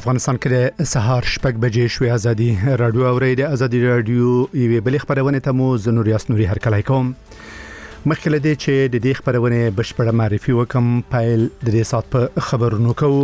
افغانستان کې د سهار شپږ بجې شوې ازادي رادیو اوري د ازادي رادیو یوه بل خبرونه ته مو زنوریاس نوري هرکلای کوم مخکې لدی چې د دې خبرونه بشپړه معرفي وکم پایل د دې سات په خبرونو کوو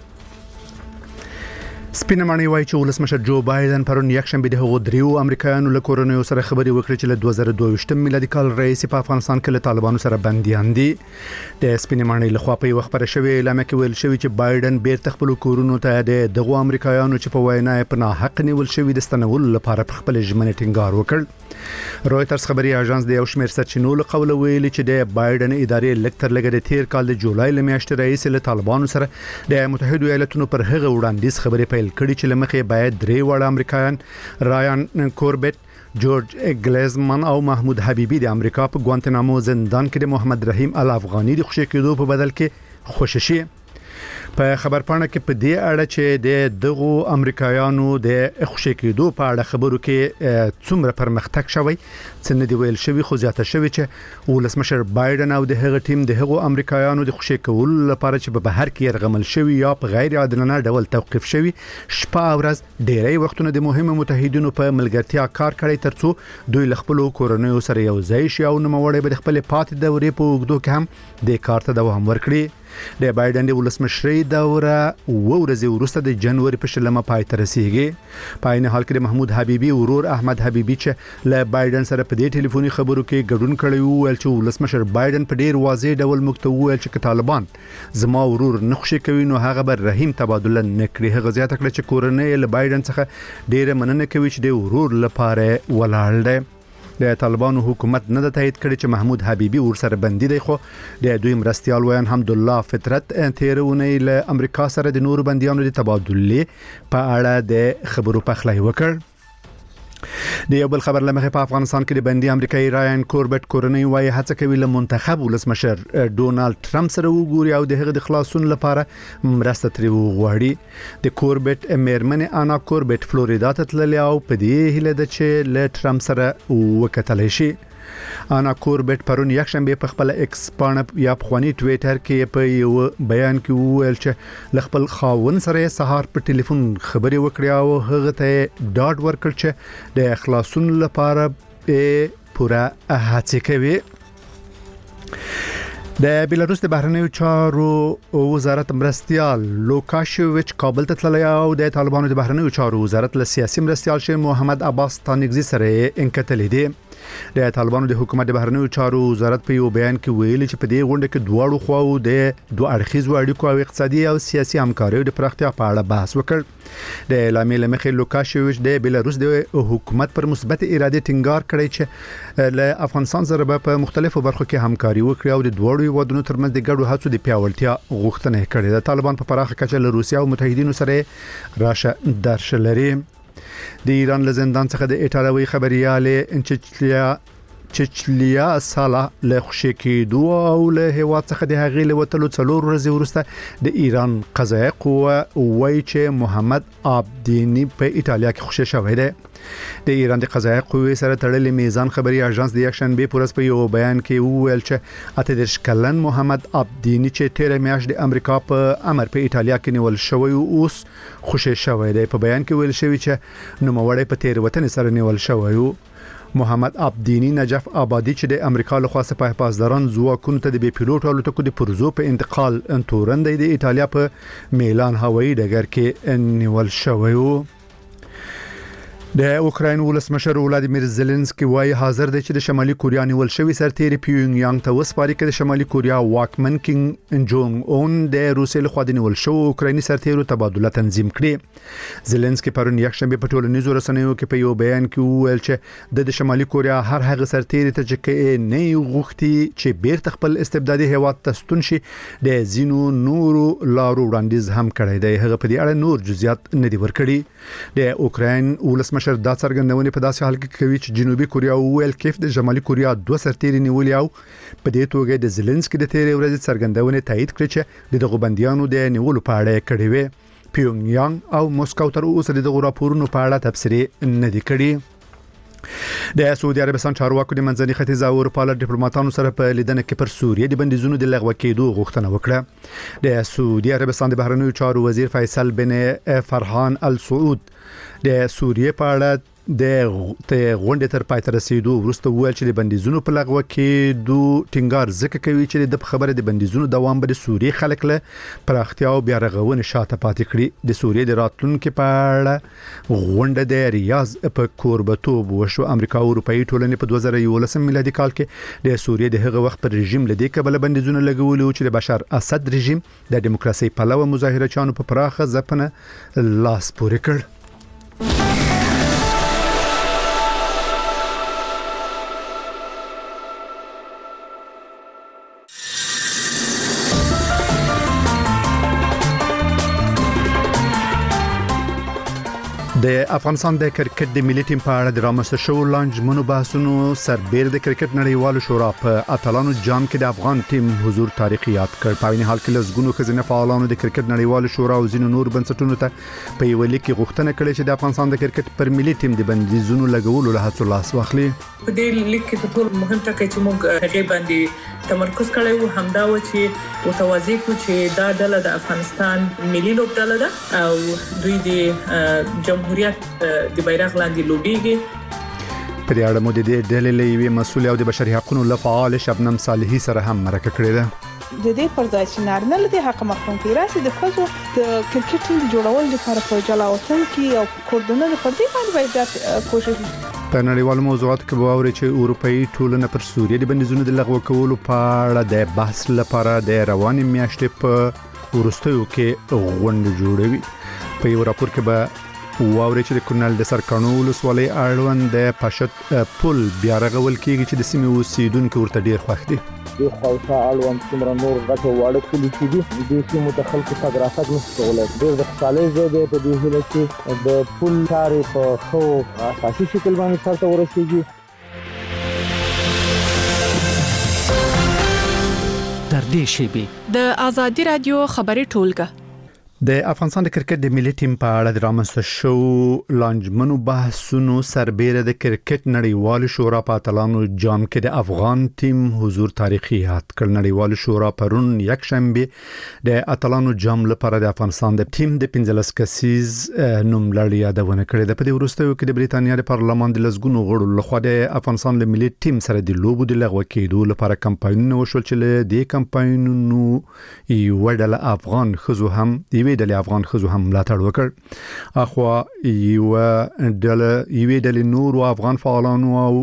سپینمانی وایي چې ولسمشر جو بایدن پرون یکشنبه د هغو دریو امریکایانو له کورونو سره خبري وکړي چې له 2022 میلادي کال رئیس په افغانستان کې له طالبانو سره بنديان دي د سپینمانی له خوا په وخت پر شوی اعلان کې ویل شوی چې بایدن بیرته خپل کورونو ته د دغو امریکایانو چې په وینا په ناحق نیول شوی د ستنول لپاره خپل ژمنه ټینګار وکړ رويټرز خبري اژانس د یو شمېر سرچینو له قوله ویلي چې د بایدن ادارې لکتر لګره تیر کال د جولای لمیاشتې رئیس له طالبانو سره د متحده ایالاتونو پر هغه وړاندیز خبري پیل کړي چې لمخې باید درې وړ امریکایان رایان کوربټ جورج ګلیزمن او محمود حبیبی د امریکا په ګوانتنامو زندان کې د محمد رحیم الافغانی د خوشی کېدو په بدل کې خوششي په خبرپاڼه کې په دې اړه چې د دغو امریکایانو د خوشی کېدو په اړه خبرو کې څومره پرمختګ شوی څنګه دی ویل شوی خو زیاته شوی چې ولسمشر بایدن او د هغه ټیم د هغو امریکایانو د خوشی کولو لپاره چې په بهر کې يرغمل شوی یا په غیر عادلانه ډول توقيف شوی شپه او ورځ ډېری وختونه د مهمو متحدینو په ملګرتیا کار کوي ترڅو دوی خپل کورونو سره یو ځای شي او نوموړي به خپل پاتې دورې په وګړو کې هم د کار ته دوام ورکړي د بایدن د ولسمشرۍ دوره ورځې وروسته د جنوري په شلمه پای ته رسیدي په عین حال کې محمود حبیبی ورور احمد حبیبی چې له بایدن سره په دې ټلیفوني خبرو کې ګډون کړی وو چې ولسمشر بایدن په ډیر واضح ډول مکتوب ویل چې طالبان زما ورور نخښه کوي نو هغه بر رحیم تبادله نکړي هغه زیاته کړ چې کورنۍ له بایدن څخه ډیره مننه کوي چې د ورور لپاره ولاړ دی د طالبانو حکومت نه د تایید کړي چې محمود حبیبی ورسره بندي دی خو د دوی مرستيال ویان حمدالله فطرت تیرونه له امریکا سره د نور بنديانو د تبادله په اړه د خبرو پخلای وکړ د یو بل خبر لمخه په افغانستان کې د بندي امریکایي رایان کوربټ کورنۍ وايي هڅه کوي له منتخب ولسمشر ډونالد ټرمپ سره وګوري او د هغه د خلاصون لپاره مرسته ترې وغواړي د کوربټ میرمن انا کوربټ فلوریدا ته تللی او په دې هیله ده چې له ټرمپ سره وکټل شي انا کوربټ پرون یکشنبه په خپل ایکس باندې یا په ټوئیټر کې په یو بیان کې ویل چې خپل خاون سره سهار په ټلیفون خبري وکړه او هغه ته ډاډ ورکړ چې د اخلاصون لپاره پوره هڅه کوي د بیلاروس د بهرنیو چارو وزارت مرستيال لوکاشویچ کابل ته تللی او د طالبانو د بهرنیو چارو وزارت له سیاسي مرستيال شه محمد عباس تانگزی سره انکټل دي د طالبانو د حکومت د بهرنیو چارو وزارت په یو بیان کې ویلي چې په دې غونډه کې دواړو خواو د دوه اړخیزو اړیکو او اقتصادي او سیاسي همکارۍ د پراختیا په اړه بحث وکړ د اعلامیې لمخې لوکاشویچ د بیلاروس د حکومت پر مثبت اراده ټینګار کړی چې له افغانستان سره په مختلفو برخو کې همکاري وکړي او د دوړو ودونو ترمنځ د ګډو هڅو د پیاوړتیا غوښتنه کړې ده طالبان په پراخه کچه له روسیا او متحدینو سره راشه درشه لري د ایران له زندان څخه د ایټالوي خبريال چچلیا سالا له خوشی کېدو او له هوا څخه د هغې له وتلو څلور ورځې وروسته د ایران قضایي قوه وایي چې محمد عابدینی په ایتالیا کې خوشی شوی دی د ایران د قضایي قوې سره تړلې میزان خبري اژانس د یکشنبه پورس په یو بیان کې ویل چې اته کلن محمد عابدینی چې تیر میاشت د امریکا په امر په ایتالیا کې نیول شوی او اوس خوشی شوی دی په بیان کې ویل شوی چې نوموړی په تیر وطن سره نیول شوی محمد عابدینی نجف آبادی چې د امریکا له خوا سپاه پاسداران ځواکونو ته د بي پیلوټ الوتکو د پرزو په انتقال تورن د ایتالیا په میلان هوایي ډګر کې نیول شوی د اوکراین ولسمشر ولادیمیر زيلنسکي وايي حاضر دی چې د شمالي کوریا نیول شوی سرتیری پیونګ یانګ ته وسپاري کې د شمالي کوریا واکمن کینګ جونګ اون د روسیې له خوا د نیول شوی اوکرایني سرتیرو تبادله تنظیم کړي زيلنسکي پرون یکشنبه په ټولنیزو رسنیو کې په یو بیان کې ویل چې د شمالي کوریا هر هغه سرتیری ته چې نه غوښتي چې بیرته خپل استبدادي هیواد ته ستون شي د زینو نورو لارو وړاندیز هم کړی دی هغه په دې اړه نور جزئیات نه دی ورکړي د اوکراین ولسمشر دا څرګندونه په داسې حال کې کوي چې جنوبي کوریا ویل کیف د شمالي کوریا دوه سرتیري نیولي او په دې توګه د زيلنسکي د تیرې ورځې څرګندونه تایید کړې چې دغه بنديانو د نیولو په اړه کړي وي پیونګ یانګ او مسکو تر اوسه دغه راپورونو په اړه تفسیر نه دي کړي د سعودي عربستان چارواکو د منځني ختیځ او اروپا له ډیپلوماټانو سره په لیدنه کې پر سوریه د بندیزونو د لغوه کېدو غوښتنه وکړه. د سعودي عربستان د بهرنیو چارو وزیر فیصل بن فرحان ال سعود د سوریه په اړه د غونډې تر پای ته رسیدو وروسته وویل چې د بندیزونو په لغوه کېدو ټینګار ځکه کوي چې د خبره د بندیزونو دوام به د سوریه خلک له پراختیا او بیا رغونې شاته پاتې کړي. د سوریه د راتلونکو په اړه غونډه د ریاض په کوربتوب وشو. امریکا او اروپאי ټولنې په 2011 میلادي کال کې د سوریه د هغه وخت پر رژیم لدې کبل بندیزونه لګولي چې د بشار اسد رژیم د دیموکراسي پلوه مظاهرچیانو په پراخه ځپنه لاس پورې کړ. د افغانستان د کرکټ د ملي ټیم په اړه د رامنځته شوو لانجمنو بحثونو سربېره د کرکټ نړیوالو شورا په اتلانو جام کې د افغان ټیم حضور تاریخي یاد کړ. په عین حال کې لږ ښځینه فعالانو د کرکټ نړیوالو شورا او ځینو نور بنسټونو ته په یو لیک کې غوښتنه کړې چې د افغانستان د کرکټ پر ملي ټیم د بندیزونو لګولو له هڅو لاس واخلي. په دې لیک کې ټول مهم ټکی چې موږ هغه باندې تمرکز کړی وو همدا و چې متوازی کو چې دا ډله د افغانستان ملي لوبډله ده او دوی د جمهوریت د بیرغ لاندې لوبيږي. په دې اړه مو د دې ډلې له یوې مسؤل او د بشري حقوقو لپاره شبنم صالحي سره هم مرکه کړې ده. د دې پر ځای چې نارینه له حق محکوم کړي راسي د خزو د کرکټ ټیم جوړول لپاره په جلا وطن کې او کوردینه پر دې باندې باید کوشش وشي. په نړیوالو موضوعاتو کې به اوري چې اروپאי ټولنه پر سوریه د بندیزونو د لغوه کولو په اړه د بحث لپاره د روانې میاشتې په ورستیو کې غونډه جوړوي. په یو راپور کې به واوري چې د کونړ د سرکانو ولسوالۍ اړوند د پشت پل بیا رغول کېږي چې د سیمې اوسیدونکو ورته ډیر خوښ دي. د خوښه اړوند څومره نور غټو واړه کلی چې دي د سیمو ته خلکو تګ راتګ نشي کولای. ډېر د خوشحالۍ ځای دی په دې هیله چې د پل چارې په ښه اساسي شکل باندې سرته ورسیږي. تر دې شیبې د آزادي رادیو خبري ټولګه د افغانستان د کرکټ د ملي ټیم په اړه د رامنځته شوو لانجمنو بحثونو سربېره د کرکټ نړیوالو شورا په اتلانو جام کې د افغان ټیم حضور تاریخي یاد کړ. نړیوالو شورا پرون یکشنبه د اتلانو جام لپاره د افغانستان د ټیم د 15 کسیز نوملړ یادونه کړې ده. په دې وروستیو کې د بریتانیا د پارلمان د لزګونو غړو لخوا د افغانستان له ملي ټیم سره د لوبو د لغوه کېدو لپاره کمپاینونه وشول چې له دې کمپاینونو یو ډله افغان خزو هم د افغان خزو هم ملاتړ وکړ. اخوا یو ډله نور افغان فعالانو او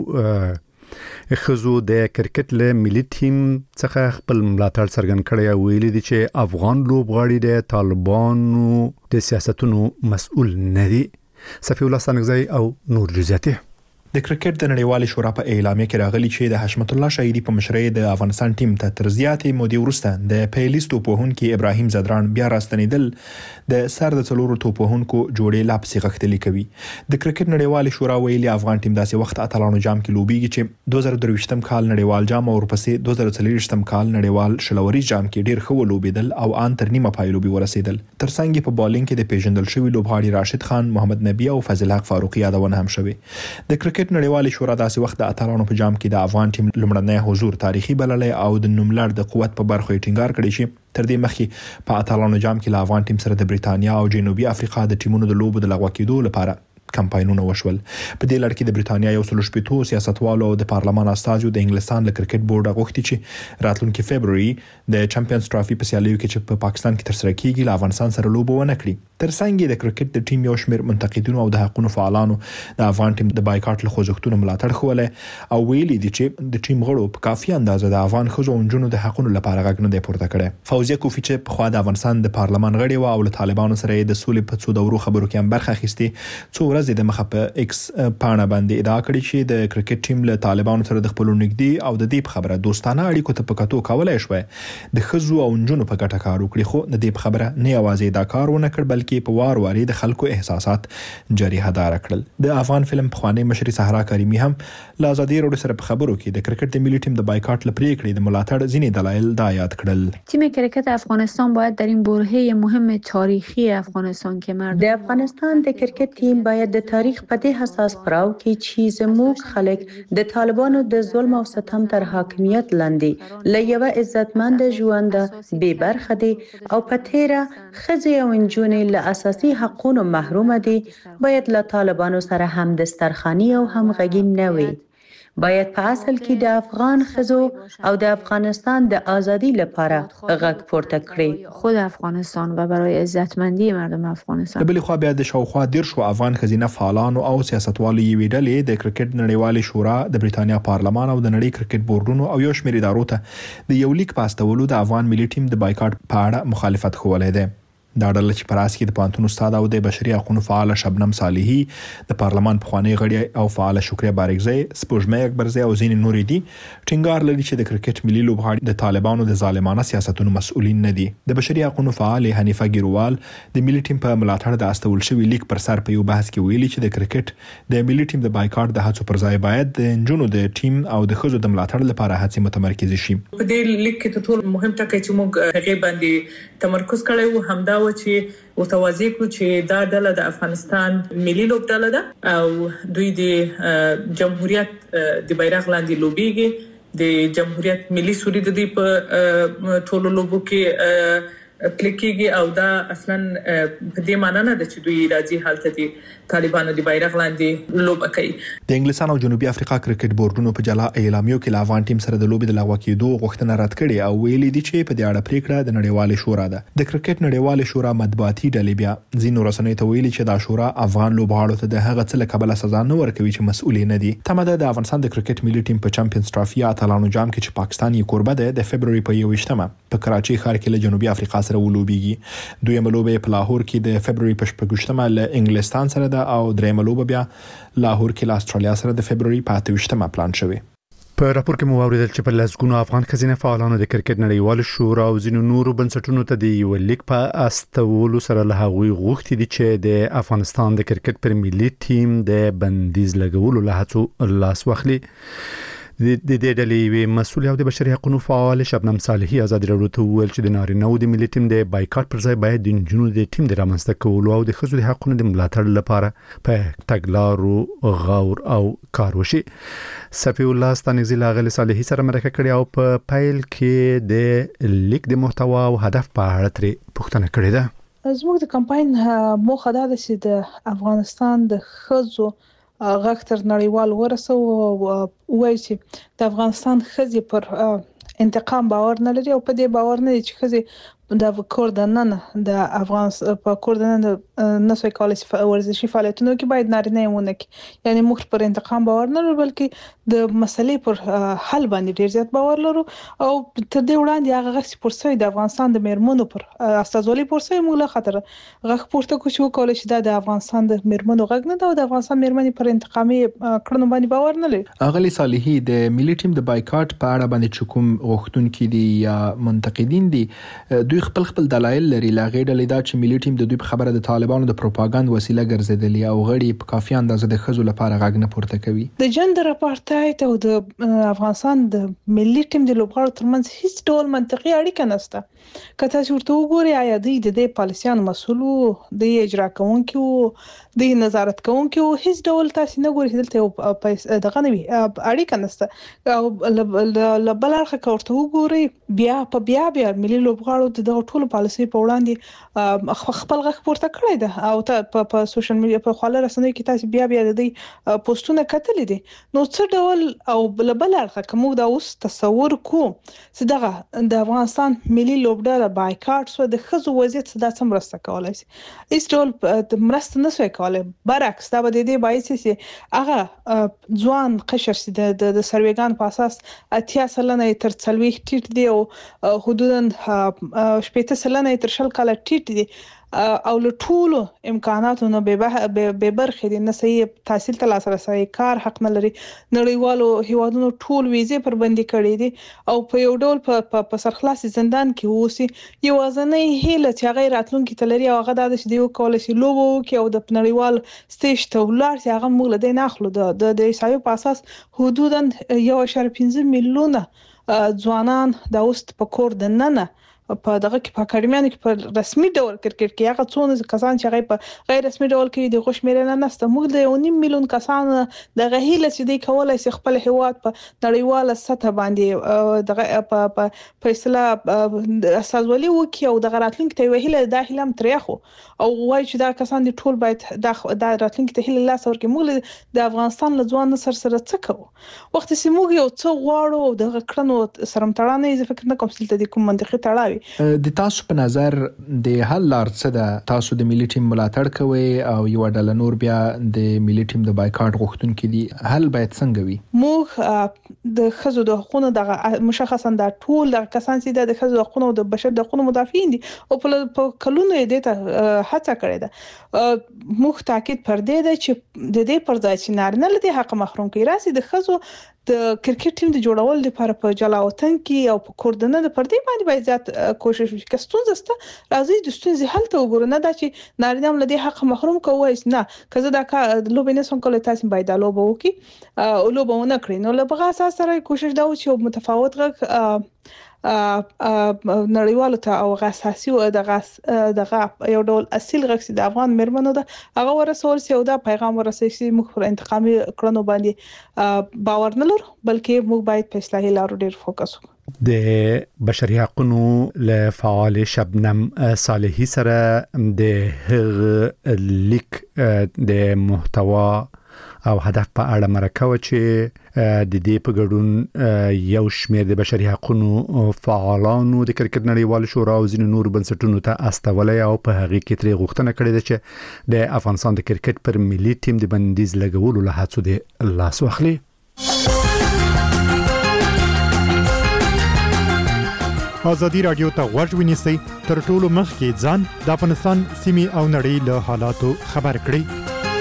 خزو د کرکټ له ملي ټیم څخه خپل ملاتړ څرګند کړی او ویلي دي چې افغان لوبغاړي د طالبانو د سیاستونو مسؤل نه دي. صفی الله سنگزی او نور جزئیات. د کرکټ د نړیوالې شورا په اعلامیه کې راغلي چې د حشمت الله شهیدی په مشرۍ د افغانستان ټیم ته تر زیاتې مودې وروسته د پیلیس توپوهونکو ابراهیم زدران بیا راستنیدل د سر د څلورو توپوهونکو جوړې لا پسې غښتلي کوي. د کرکټ نړیوالې شورا ویلي افغان ټیم داسې وخت اتلانو جام کې لوبيږي چې 2023م کال نړیوال جام او ورپسې 2024م کال نړیوال شلوري جام کې ډیر ښه لوبیدل او ان تر نیمه پای لوبي ورسېدل. ترڅنګ په بالینګ کې د پیژندل شوی لوبغاړي راشد خان، محمد نبی او فضل حق فاروقي یادونه هم شوه. د کرکټ نړیوالې شورا داسې وخت د اتلانو په جام کې د افغان ټیم لومړنی حضور تاریخي بللی او د نوملړ د قوت په برخو یې ټینګار کړی چې تر دې مخکې په اتلانو جام کې له افغان ټیم سره د بریتانیا او جنوبي افریقا د ټیمونو د لوبو د لغوه کېدو لپاره کمپاینونه وشول. په دې لړ کې د بریتانیا یو څلور شپېتو سیاستوالو او د پارلمان استازو د انګلستان له کرکټ بورډ غوښتي چې راتلونکي فبروري د چمپیونز ټرافي په سیالیو کې چې په پاکستان کې ترسره کیږي له افغانستان سره لوبه ونه کړي. ترڅنګ د کرکټ د ټیم یو شمېر منتقدینو او د حقوقو فعالانو د افغان ټیم د بایکاټ له خوځښتونو ملاتړ کوله او ویلي دي چې د ټیم غړو په کافي اندازه د افغان خزو او نجونو د حقوقو لپاره غږ نه دی پورته کړی. فوزیه کوفی چې په خوا د افغانستان د پارلمان غړي او له طالبانو سره د سولې په څو دورو خبرو کې هم برخه اخیستي څو ورځې د مخه په ایکس پاڼه باندې ادعا کړې چې د کرکټ ټیم له طالبانو سره د خپل نږدې او د دې خبره دوستانه اړیکو ته پکاتو کولای شوی د خزو او نجونو په ګټه کار وکړي. خو د دې خبره نه یوازې دا کار ونه کړ بلکې په وار واري د خلکو احساسات جریحه دار کړل. د افغان فلم پخوانی مشر صحرا کریمی هم له آزادي راډیو سره په خبرو کې د کرکټ د ملي ټیم د بایکاټ لپاره کړی د ملاتړ ځینې دلایل دا یاد کړل. تیم کرکټ افغانستان باید در این برهه مهم تاریخی افغانستان که د افغانستان د کرکټ تیم باید باید د تاریخ په دې حساس پړاو کې چې زموږ خلک د طالبانو د ظلم او ستم تر حاکمیت لاندې له یو عزتمند ژوند بې برخه دي او په تیره ښځې او نجونې له اساسي حقوقو محروم دي، باید له طالبانو سره هم دسترخواني او همغږي نه وي. باید په اصل کې د افغان ښځو او د افغانستان د ازادي لپاره غږ پورته کړي. خود افغانستان و برای عزتمندی مردم افغانستان. بل خو بیا د شاوخوا 10 افغان خزینه فعالانو او سیاستوالو یوې ډلې د کرکټ نړیوالې شورا، د بریتانیا پارلمان او د نړۍ کرکټ بورډونو او یو شمېر ادارو ته د یو لیک په استولو د افغان ملي ټیم د بایکاټ په اړه مخالفت ښوولی دی. دا ډله چې په راس کې د پوهنتون استاد او د بشري حقوقو فعال شبنم صالحي، د پارلمان پخوانی غړي او فعال شکریه بارګزی، سپوږمۍ اکبرزی او ځینې نور دي ټینګار لري چې د کرکټ ملي لوبغاړي د طالبانو د ظالمانه سیاستونو مسؤلین نه دي. د بشري حقوقو فعال حنیفه ګیروال د ملي ټیم په ملاتړ د استول شوی لیک پر سر په یو بحث کې ویلي چې د کرکټ د ملي ټیم د بایکاټ د هڅو پر ځای باید د نجونو د ټیم او د ښځو د ملاتړ لپاره هڅې متمرکز شي. په دې لیک کې ټول مهم ټکی چې موږ هغه باندې تمرکز کړی وو همدا و چې متوازی کو چې دا ډله د افغانستان ملي لوبډله ده او دوی د جمهوریت د بیرغ لاندې لوبيږي. د جمهوریت ملي سوري د دې په ټولو لوبو کې کلیکيږي او دا اصلا په دې معنی نه ده چې دوی راځي حالت دي طالبانو د بیرغ لاندې لوبه کوي. د انګلستان او جنوبي افریقا کرکټ بورډونو په جلا اعلامیو کې له افغان ټیم سره د لوبې د لغوه کېدو غوښتنه رد کړې او ویلي دي چې په دې اړه پریکړه د نړیوالې شورا ده. د کرکټ نړیوالې شورا مطبوعاتي ډلې بیا ځینو رسنیو ته ویلي چې دا شورا افغان لوبغاړو ته د هغه څه له کبله سزا نه ورکوي چې مسؤل نه دي. تمه ده د افغانستان د کرکټ ملي ټیم په چمپیونز ټرافي اتلانو جام کې چې پاکستان یې کوربه ده د فبرवरी په 21مه په کراچي ښار کې له جنوبي افریقا سره ولوبيږي. دویمه لوبه په لاهور کې د فبرवरी په 28مه له انګلستان سره ده او دریمه لوبه بیا لاهور کې له استرالیا سره د فبرवरी په 28مه پلان شوی. په راپور کې مو اوریدل چې په لسګونو افغان خزینه فعالانو د کرکټ نړیوال شورا او ځینو نورو بنسټونو ته د یو لیک په استولو سره له هغوی غوښتي دي چې د افغانستان د کرکټ پر ملي ټیم د بندیز لګولو له هڅو لاس واخلي. د دې ډلې مسؤل او د بشري حقوقو فعال شبنم صالحي ازادي راډیو ته ویل چې د نارینه او د ملي ټیم د بایکاټ پر ځای باید د نجونو د ټیم د رامنځته کولو او د ښځو د حقوقو د ملاتړ لپاره په تګلارو غور او کار وشي. صفی الله ستانګزی لاغلی صالحي سره مرکه کړې او په فایل کې د لیک د محتوا او هدف په اړه ترې پوښتنه کړې ده. زموږ د کمپاین موخه دا ده چې د افغانستان د ښځو غږ تر نړیوال ورسو او وایي چې د افغانستان ښځې پر انتقام باور نه لري او په دې باور نه دي چې ښځې د کوردنن د افغانستان په کوردنن نسوي کالج ورزشي فعالیتونو کې باید نارینه ونه کې یعنی موږ پر انتقام باور نه لرو بلکې د مسلې پر حل باندې ډیر زیات باور لرو او تر دې وړاندې هغه غږ پورسوي د افغانستان د میرمنو پر استازولي پورسوي موږ له خطر غږ پورته کوو کولای شي د افغانستان د میرمنو غږ نه د افغانستان میرمنې پر انتقامي کړنو باندې باور نه لري. اغلی صالحي د ملي ټیم د بایکاټ په اړه باندې کوم غوښتونکي دي یا منتقدین دي دوی خپل دلایل لري. لا غیر لیدا چې ملي ټیم د دوی په خبره د طالبانو د پروپاګاند وسیله ګرځیدلی او غړي په کافي اندازه د ښځو لپاره غږ نه پورته کوي. د جندر اپارټایډ او د افغانستان د ملي ټیم د لوبغاړو ترمنځ هیڅ ډول منطقي اړیکه نشته. کته چې ورته وګوري آیا دوی د دې پالیسیانو مسؤل د اجرا کوونکو د نظارت کوونکو هیڅ ډول تاسو نه ګورئ دلته دغه نه وي اړیکه نشته او لبل اړخ کورته وګوري بیا ملي لوبغاړو د دغه ټولو پالیسي په وړاندې خپل غږ پورته کړی ده او ته په سوشل میډیا په خاله رسنیو کې تاسو بیا د دې پوسټونه کتلې دي. نو څه ډول او لبل اړخ کوم دا اوس تصور کو چې دغه د افغانستان ملي لوبډله بایکاټ سو د خزو وضعیت صدا سم رسته کولای شي هیڅ ډول مرسته نشوي کولای. برعکس دا به د دې باعث چې هغه ځوان قشر چې د سروېګان په اساس 80% تر 40 ټیټ دی او حدودا 80% تر 40 کال ټیټ دی او له ټولو امکاناتو نه به برخې دي نه صحیح تحصیل ته لاسرسي کار حق نه لري. نړیوالو هیوادونو ټول ویزې پر بندي کړې دي او په یو ډول په سرخلاصي زندان کې اوسي یو ځنې هیله چې هغه راتلونکي تلري او هغه د دیو کول شي لوبو کې او د نړیوال سټیج ته ولر چې هغه موږ له دې نه اخلو د ایسایو په اساس حدودا 1.5 میلیونه ځوانان د اوست په کور د ننه په دغه کې په اکیډمیانو کې په رسمي ډول کرکټ کې هغه څونه کسان چې هغه په غیر رسمي ډول کې د خوشمېرنه نسته. موږ د 1.5 میلیون کسان د غهیله چې دی کولای شي خپل هیواد په نړیواله سطح باندې دغه په اصطلاح اساسولي وکي او د راتلونکي ته ویله د هیلم تریخو او وایي چې دا کسان د ټول باید د راتلونکي ته هیله لاس ورکړي. موږ د افغانستان له ځوان سره څه کوو وخت چې موږ یو څه غواړو او د کړنو سره متړانه یې فکر نه کوم چې د کوم منطقي تړاوي. د تاسو په نظر د حل لار څه ده؟ تاسو د ملي ټیم ملاتړ کوئ او یو ډله نور بیا د ملي ټیم د بایکاټ غوښتونکو دي، حل باید څنګه وي؟ موږ د خزو د حقوقو د مشخصا د ټول د کسان چې د خزو د حقوقو او د بشر د حقوقو مدافعین دي او په کلونو یې د هڅه کړې ده. موږ تاکید پر دې ده چې د دې پر ځای چې نارینه له دې حق محروم کړي راسي د خزو د کرکټ ټیم د جوړول لپاره په جلاوطن کې او په کوردنه د پردي باندې باید زیات کوشش وشي. که ستونزه سته راځي د ستونزې حل ته وګورو، نه دا چې نارینه له دې حق محروم کوي. نه که زه دا لوبې نه سم کولای تاسو باید دا لوبه وکړي او لوبه ونه کړئ. نو له بغا اساس سره کوشش دا و چې متفاوت غږ نړیوالو ته او اساسي او دغه یو ډول اصل غږ د افغان مرمنو ده هغه ورسول سي او دا پیغام ورسول سي. موږ پر انتقامي کړنو باندې باور نه لرو بلکې موږ باید په اصلاحي لارو ډیر فوکس وکړو. د بشري حقوقو له فعال شبنم صالحي سره د لیک د محتوا او هدف په اړه مرکه و چې د دې په ګډون یو شمېر د بشري حقوقو فعالانو د کرکټ نړیوال شورا او ځینو نور بنسټونو ته استولې او په هغه کې ترې غوښتنه کړې ده چې د افغانستان د کرکټ پر ملي ټیم د بندیز لګولو له هڅو د لاس واخلي. ازادي رادیو ته غوږ ونیسئ، تر ټولو مخکې ځان د افغانستان سیمې او نړۍ له حالاتو خبر کړئ.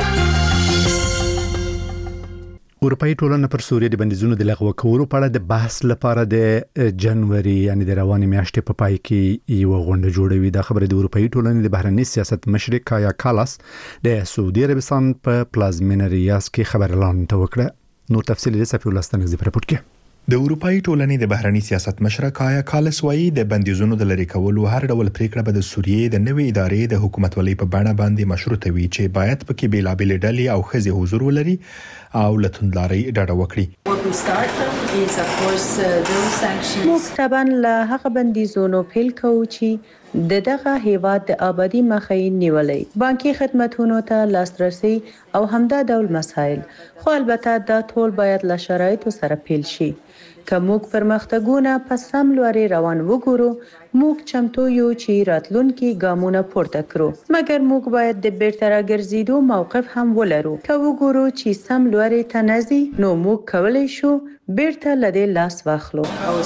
اروپאי ټولنه پر سوریه د بندیزونو د لغوه کولو په اړه د بحث لپاره د جنوري یعنی د روانې میاشتې په پای کې یو غونډه جوړوي. دا خبره د اروپאי ټولنې د بهرنی سیاست مشر کایا کالاس د سعودي عربستان په پلازمینه ریاض کې خبر اعلان وکړ. نو تفصیل یې صفی الله ستنګزی پر راپورټ کې. د اروپאי ټولنې د بهرنی سیاست مشر کایا کالاس وايي د بندیزونو د لری کولو هر ډول پریکړه به د سوریې د نوې ادارې د حکومت ولې په بڼه باندې مشروطه وي چې باید پکې بیلابل ډلې او خزي حضور ولري او لتوندلاري ډاډه وکړي. موږ طبعا له هغه بندیزونو پیل کوو چې دغه هیواد د آبادی مخې نیولې، بانکي خدماتونو ته لاسرسي او همدا ډول مسایل، خو البته دا ټول باید له شرایطو سره پیل شي. که موږ پرمختګونه په سم لوري روان وګورو، موږ چمتو یو چې راتلونکي ګامونه پورته کړو، مګر موږ باید د بیرته راګرځېدو موقف هم ولرو. که وګورو چې سم لوري ته نزي، نو موږ کولی شو بیرته لدې لاس واخلو.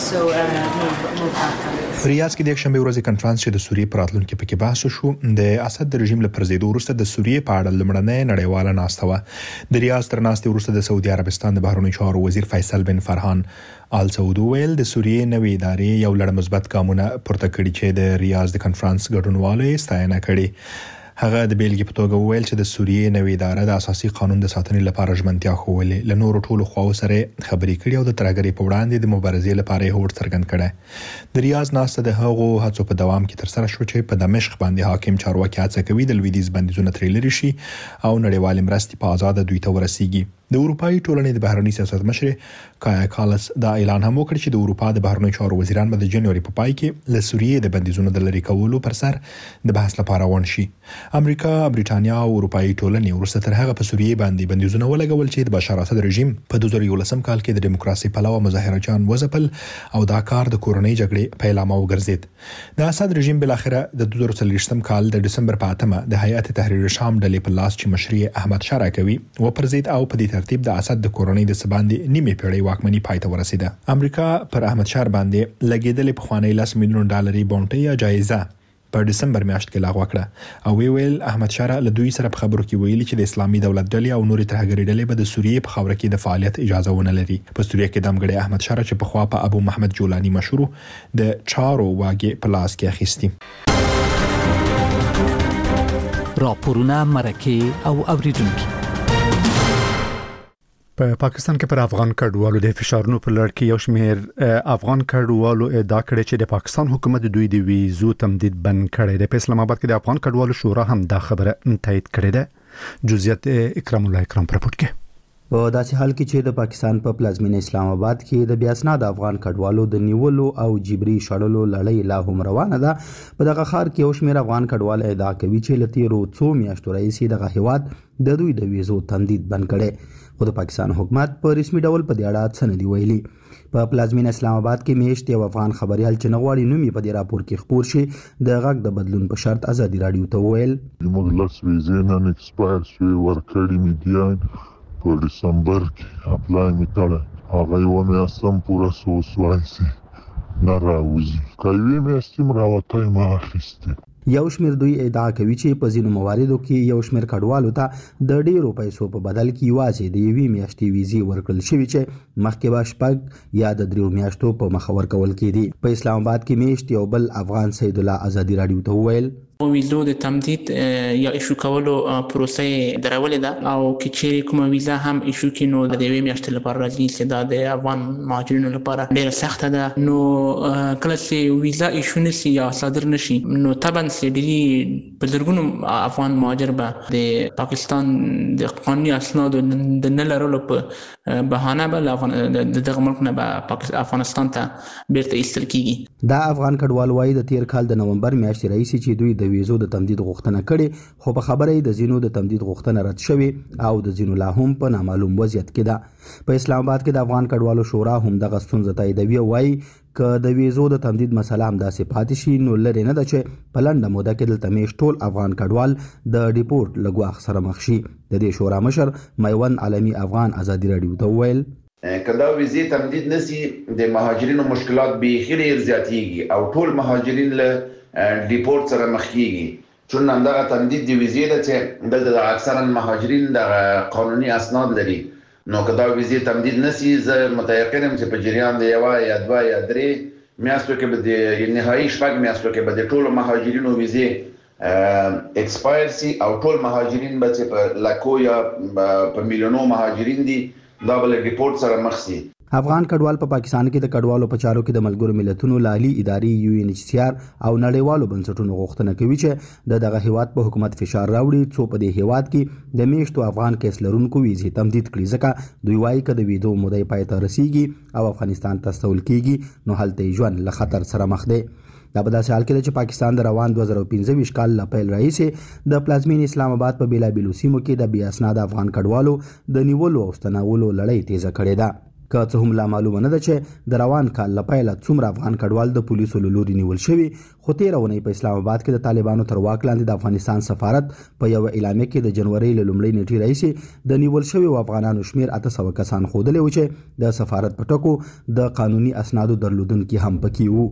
ریاض کې د شنبه ورځې کنفرانس چې د سوریې پر راتلونکي پکې بحث شو، د اسد د رژیم له پرځېدو وروسته د سوریې په اړه لمړنۍ نړیواله ناسته و. د ریاض تر ناستې وروسته د سعودي عربستان د بهرنیو چارو وزیر فیصل بن فرحان آل سعود ویل د سوریې نوې ادارې یو لړ مثبت ګامونه پورته کړي چې د ریاض د کنفرانس ګډونوالو ستاینه کړي. هغه د بیلګې په توګه ویل چې د سوریې نوې اداره د اساسي قانون د ساتنې لپاره ژمنتیا خوولې، له نورو ټولو خواو سره خبرې کړي او د ترګری په وړاندې د مبارزې لپاره هوډ څرګند کړي. د ریاض ناسته د هغو هڅو په دوام کې تر سره شو چې په دمشق باندې حاکم چارواکي هڅه کوي د لویدیز بندیزونه ترې لري شي او نړیوال مرستې په آزاد دوی ته ورسیږي. د اروپאי ټولنې د بهرنی سیاست مشر کایا کالاس دا اعلان هم وکړ چې د اروپا د بهرنیو چارو وزیران به د جنوري په پای کې له سوریې د بندیزونو د لری کولو پر سر د بحث لپاره ون شي. امریکا، برېټانیا او اروپאי ټولنې ورسره تر هغه په سوریې باندې بندیزونه ولګول چې د بشار اسد رژیم په 2011 کال کې د دیموکراسي پلوه مظاهرچیان وځپل او دا کار د کورنۍ جګړې پیلامه وګرځید. د اسد رژیم بل اخره د 2023 کال د دسمبر په 8 د هیئت تحریر شام ډلې په لاس چې مشري احمد شاه راکوي و پرځید او په دې ترتیب د اسد د کورنۍ د سباندې نیمه پیړۍ واکمنۍ پای ته ورسیده. امریکا پر احمد شاه باندې لګیدلې په خوانی $10 میلیون بونټي یا جایزه په دسمبر میاشت کې لغوه کړه او ویل احمد شاه له دوی سره په خبرو کې ویلي چې د اسلامي دولت ډلې او نوري ترهګری ډلې به د سوریې په خاور کې د فعالیت اجازه ونه لري. په سوریې کې د امګړي احمد شاه چې په خوا په ابو محمد جولانی مشهور د چارو واګي په لاس کې اخیستي. راپورونه مرکه او اوریدونکو په پاکستان کې پر افغان کډوالو د فشارونو په لړ کې یو شمېر افغان کډوالو ادعا کړې چې د پاکستان حکومت دوی د ویزو تمدید بند کړی دی. په اسلام آباد کې د افغان کډوالو شورا هم دا خبره تایید کړې ده. جزئیات اکرام الله اکرام پر پورت کې. په داسې حال کې چې د پاکستان په پلازمینه اسلام آباد کې د بیا اسناد افغان کډوالو د نیولو او جبري شړلو لړۍ لا هم روانه ده، په دغه ښار کې یو شمېر افغان کډوال ادعا کوي چې له تیرو څو میاشتو راهیسې دغه هیواد د دوی د ویزو تمدید بند کړی، خو د پاکستان حکومت په رسمي ډول په دې اړه څه نه دي ویلي. په پلازمینه اسلام آباد کې میاشت یو افغان خبريال چې نه غواړي نوم یې په دې راپور کې خپور شي د غږ د بدلون په شرط ازادي رادیو ته وویل موږ لاس ویزې نن ایکسپایر شوې ورکړې مې دي په ډسمبر کې اپلای مې کړی، هغه یوه میاشت هم پوره سوس وایسي نه راوځي، که یوې میاشتې هم راوتی ما اخیستې. یو شمېر دوی ادعا کوي چې په ځینو مواردو کې یو شمېر کډوالو ته د ډیرو پیسو په بدل کې یوازې د یوې میاشتې ویزې ورکړل شوي چې مخکې به 6 یا د 3 میاشتو په مخه ورکول کېدي. په اسلام آباد کې میاشت یو بل افغان سید الله ازادي رادیو ته وویل ویزو د تمدید یا ایشو کولو پروسه درولې ده او که چیرې کومه ویزا هم ایشو کې نو د یوې میاشتې لپاره راځي چې دا د افغان مهاجرینو لپاره ډیره سخته ده. نو کله چې ویزا ایشو نشي یا صادر نشي نو طبعا سړي په زرګونو افغان مهاجر به د پاکستان د قانوني اسنادو د نه لرلو په بهانه به دغه ملک نه به افغانستان ته بیرته ایستل کیږي. دا افغان کډوال وایي د تیر کال د نومبر میاشتې راهیسې چې دوی د ویزو د تمدید غوښتنه کړې، خو په خبره یې د ځینو د تمدید غوښتنه رد شوې او د ځینو لا هم په نامعلوم وضعیت کې ده. په اسلام آباد کې د افغان کډوالو شورا هم دغه ستونزه تاییدوي او وایي که د ویزو د تمدید مسله همداسې پاتې شي نو لرې نه ده چې په لنډه موده کې دلته میشت ټول افغان کډوال د ډیپورټ له ګواښ سره مخ شي. د دې شورا مشر میوند عالمي افغان ازادي رادیو ته وویل که دا ویزې تمدید نشي د مهاجرینو مشکلات بیخي ډېر زیاتېږي او ټول مهاجرین له ډیپورټ سره مخ کیږي، چون همدغه تمدید د ویزې ده چې دلته اکثرا مهاجرین د قانوني اسناد لري. نو که دا ویزې تمدید نشي زه متیقن یم چې په جریان د 1 یا 2 یا 3 میاشتو کې به د نهایي 6 میاشتو کې به د ټولو مهاجرینو ویزې ایکسپایر سي او ټول مهاجرین به چې په لکو یا په میلیونو مهاجرین دي دا به له ډیپورټ سره مخ سي. افغان کډوال په پاکستان کې د کډوالو په چارو کې د ملګرو ملتونو لالي ادارې UNHCR او نړیوالو بنسټونو غوښتنه کوي چې دغه هیواد په حکومت فشار راوړي څو په دې هیواد کې د میشتو افغان کیس لرونکو ویزې تمدید کړي، ځکه دوی وایي که د ویزو موده پای ته رسیږي او افغانستان ته استول کیږي نو هلته ژوند له خطر سره مخ دی. دا په داسې حال کې چې پاکستان د روان 2015 کال له پیل راهیسې د پلازمین اسلام آباد په بیلابیلو سیمو کې د بې اسناده افغان کډوالو د نیولو او ستنولو لړۍ تیزه کړې ده. که څه هم لا معلومه نه ده چې د روان کال له پیله څومره افغان کډوال د پولیسو له لوري نیول شوي، خو تېره اونۍ په اسلام آباد کې د طالبانو تر واک لاندې د افغانستان سفارت په یوه اعلامیه کې د جنورۍ له لومړۍ نیټې راهیسې د نیول شویو افغانانو شمېر 800 کسان ښودلی و چې د سفارت په ټکو د قانوني اسنادو درلودونکي هم پکې وو.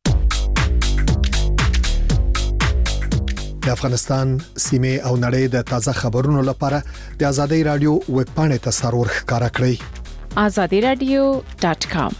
د افغانستان سیمه او نړۍ د تازه خبرونو لپاره د آزادۍ رادیو ویب پاڼې ته سرور ښکارا کړئ azadiradio.com.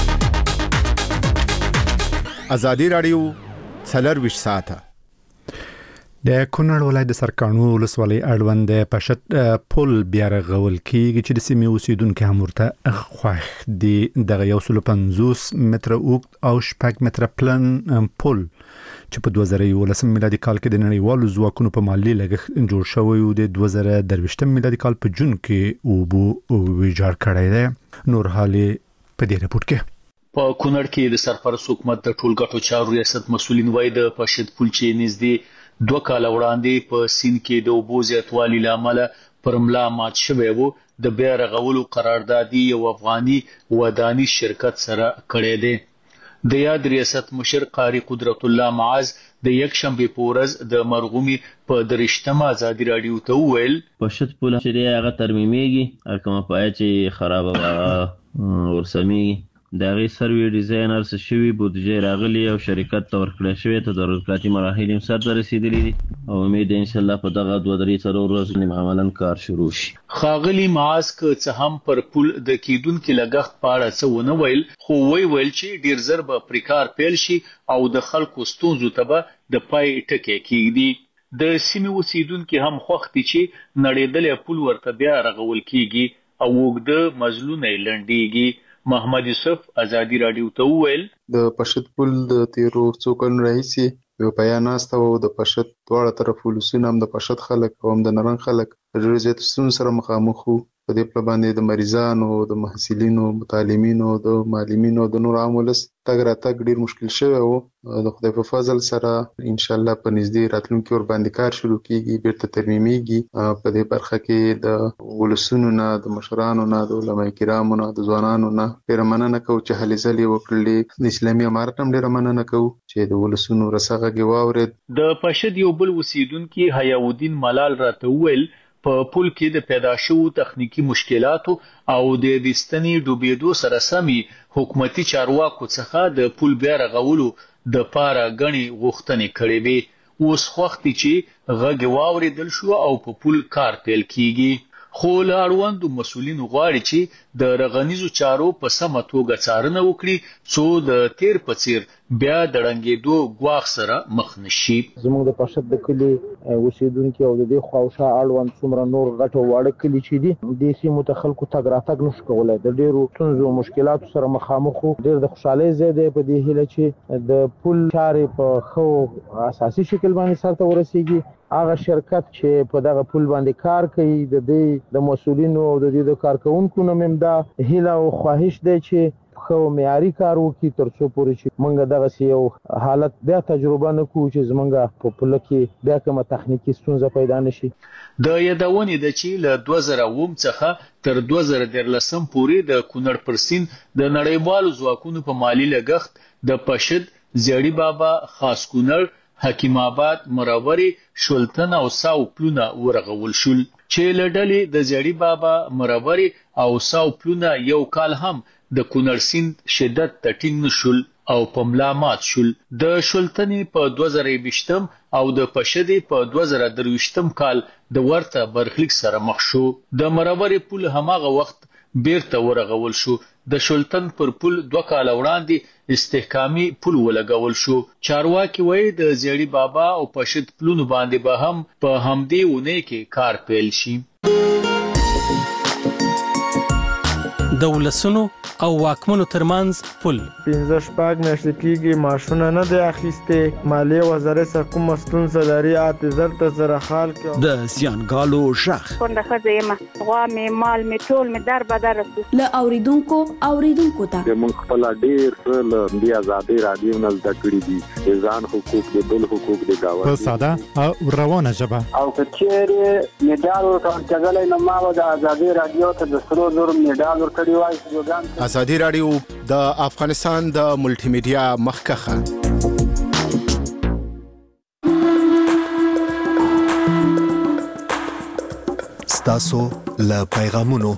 ازادي رادیو 24 ساعته. د کونړ ولایت د سرکانو ولسوالۍ اړوند د پشت پل بیا رغول کیږي چې د سیمې اوسیدونکو هم ورته خوښ دي. دغه 150 متره اوږد او 6 متره پلن پل چې په 2019 میلادي کال کې د نړیوالو ځواکونو په مالی لګښت جوړ شوی و، د 2023 میلادي کال په جون کې اوبو ویجاړ کړی دی. نور حالي په دې رپورت کې په کونړ کې د سرپرست حکومت د ټولګټو چارو ریاست مسولین وایي د پشت پل چې نږدې 2 کال وړاندې په سین کې د اوبو زیاتوالي لامل پر ملا مات شوی و، د بیا رغولو قراردادي یو افغاني وداني شرکت سره کړی دی. د یاد ریاست مشر قاری قدرت الله معاذ د یکشنبه په ورځ د مرغومي په 3 آزادي رادیو ته وویل پشت پل چې هغه ترمیمېږي کومه پای چې خراب ورسمېږي د هغې سروي ډیزاینرز شوي بودجې راغلي او شرکت ته ورکړی شوې تدارکاتي مراحل هم سرته رسېدلي دي او امید دی انشاءالله په دغه 2-3 ورځو عملاً کار شروع شي. ښاغلي معاذ که څه هم پر پل د کیدونکي لګښت په اړه څه ونه ویل، خو ویل چې ډیر زر به پرې کار پیل شي او د خلکو ستونزو ته به د پای ټکی کېږدي. د سیمې اوسیدونکي هم خوښ دي چې نړېدلی پل ورته بیا رغول کیږي. او وګړه مزلونه لنډيږي. محمد یوسف ازادي رادیو ته وویل د پشت پل د تیرو څو کلونو راهیسې یو بیان ناسته و د پشت دواړه طرف ولسونه هم د پشت خلک او هم د نرنګ خلک ډېر زیات ستونزو سره مخامخ وو. په دې پله باندې د مریضانو، د محصلینو، متعلمینو، د معلمینو، د نور عام ولس تګ راتګ ډېر مشکل شوی و. د خدای په فضل سره انشاءالله په نږدې راتلونکي ورباندې کار شروع کیږي، بیرته ترمیمېږي. په دې برخه کې د ولسونو نه، د مشرانو نه، د علماء کرامو نه، د ځوانانو نه ډېره مننه کوو چې هلې ځلې وکړلې. د اسلامي امارت هم ډېره مننه کوو چې د ولسونو رسا غږ یې واورېد. د پشد یو بل اوسیدونکي حیاءالدین ملال راته وویل په پل کې د پیدا شوو تخنیکی مشکلاتو او د دستنې ډوبېدو سره سمي حکومتي چارواکو څخه د پل بیا رغولو د پاره غني غوښتنې کړې وي. اوس وخت چې غږ واوریدل شو او په پل کار پیل کیږي. خو له اړوندو مسؤلینو غواړي چې د رغنیزو چارو په سمه توګه څارنه وکړي څو د تیر په څیر بیا د ړنګېدو ګواښ سره مخ نشي. زموږ د پشد د کلي اوسیدونکي او د دې خواوشا اړوند څومره نور غټ او واړه کلي چې دي دې سیمو ته خلکو تګ راتګ نشو کولی، د ډېرو ستونزو مشکلاتو سره مخامخ وو. ډېر د خوشحالۍ ځای دی په دې هیله چې د پل چارې په ښه اساسي شکل باندې سرته ورسیږي. هغه شرکت چې په دغه پل باندې کار کوي د دې د مسؤلینو او د دې د کارکونکو نه ممدا هیله او خواهش دی چې خو معیاري کار وکړي ترڅو پورې چې موږ دغه یو حالت بیا تجربه نکړو چې زمونږ په پل کې بیا کومه تخنیکی ستونزه پیدا نشي. د یادونې د چې له 2000 څخه تر 2013 پورې د کونړ پر سیند د نړیوالو ځواکونو په مالی لګښت د پشد، زیړی بابا، خاص کونړ، حکیم آباد، مراوري، شولتن او ساو پلونه ورغول شول چې لړلې د زیړی بابا، مراوري او ساو پلونه یو کال هم د کونړ سیند شدت ټینګ نشول او په ملا مات شول. د شولتنې په 2020 او د پشدې په 2023 کال د ورته برخلیک سره مخ شو. د مراوري پل هماغه وخت بیرته ورغول شو. د شولتن پر پل 2 کال وړاندې استحکامي پل ولګول شو. چارواکي وایي د زیړی بابا او پشد پلونو باندې به هم په همدې ونه کې کار پیل شي. د ولسونو او واکمنو ترمنځ پل 15 میاشتې کېږي ماشونه نه دی اخیستې. مالیې وزارت سره کومه ستونزه لري اعتذار ته سره حال کې د زیانګالو ژغ څنګه خزه ما غوا می مال می ټول می در بدر له اوریدونکو ته موږ خپل ډیر څه د آزادۍ رادیو نه زده کړی دي ځان حقوق د بل حقوق د گاوند په ساده او روانه ژبه او کچېره میډال ورکړل نو ما د آزادۍ رادیو ته د سرو زر میډال ورکړی وای. ازادي رادیو د افغانستان د ملټي میډیا مخکخه ستاسو له پیغامونو.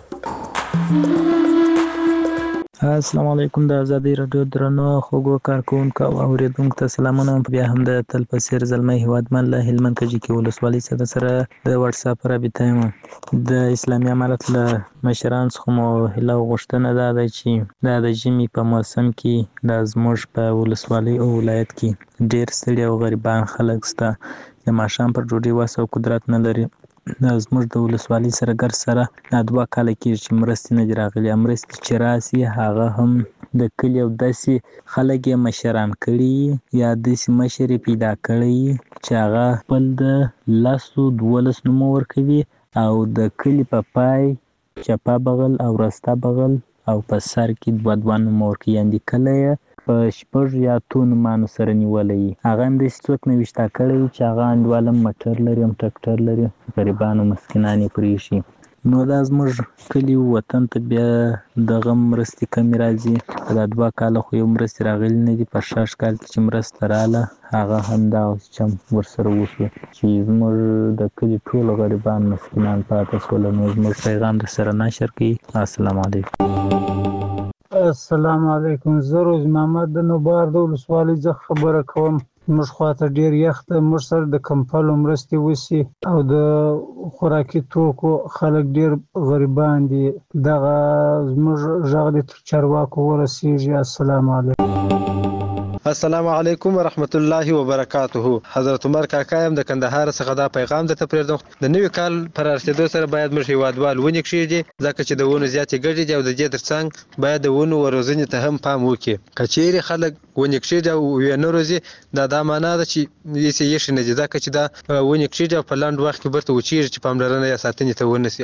السلام علیکم د ازادي رادیو درنو خوګو کارکونکو او اوریدونکو ته سلامونه. بیا هم د تلپسیر زلمی هیوادمن له هلمند کجې کې ولسوالۍ سره د واتس اپ رابطه یم. د اسلامي امارت له مشران څخه مو هیله غوښتنه ده چې د ژمي په موسم کې د زموږ په ولسوالۍ او ولایت کې ډیر ستړي او غریبان خلک سته د ماښام پر ډوډۍ وس او قدرت نه لري. زموږ د ولسوالۍ سره ګر سره 2 کاله کېږي چې مرستې نه دي راغلي. مرستې چې راسي هغه هم د کلي او داسې خلک یې مشران کړي یا داسې مشر یې پیدا کړی چې هغه خپل د 10-12 نومه ورکوي او د کلي په پای چپه بغل او راسته بغل او په سر کې 2 نومه ورکوي. یعنې کله یې په 6 یا 8 نومانو سره نیولی هغه هم داسې څوک نه ویشته کړی چې هغه انډوال هم موټر لري هم ټرکټر لري، غریبان او مسکینان یې پرېښي. نو دا زموږ کلي وطن ته بیا دغه مرستې کمې راځي. دا 2 کاله خو یو مرستې راغلي نه دي. په 6 کال کې چې مرسته راغله هغه هم دغسې چم ورسره وشو چې زموږ د کلي ټول غریبان مسکینان پاتې شول. نو زموږ پیغام در سره نشر کړي. السلام علیکم. السلام علیکم. زه روز محمد د نوبار د ولسوالۍ څخه خبره کوم. موږ خواته ډیر یخ ده. موږ سره د کمپلو مرستې وسي او د خوراکي توکو خلک ډیر غریبان دي. دغه زموږ غږ د چارواکو ورسیږي. السلام علیکم. السلام علیکم ورحمت الله وبرکاته. حضرت عمر کاکا یم د کندهار څخه دا پیغام درته پرېږدم. د نوي کال پر رسېدو سره باید موږ هیوادوال ونې کښېږدي، ځکه چې د ونو زیاتې ګټې دي او د دې ترڅنګ باید د ونو روزنې ته هم پام وکړي. که چیرې خلک ونې کښېږدي او ویې نه روزي، دا معنا ده چې هېڅ یې ایښې نه دي، ځکه چې دا ونې کښېږدي او په لنډ وخت کې بیرته وچېږي چې پاملرنه یې ساتنې ته ونه شي.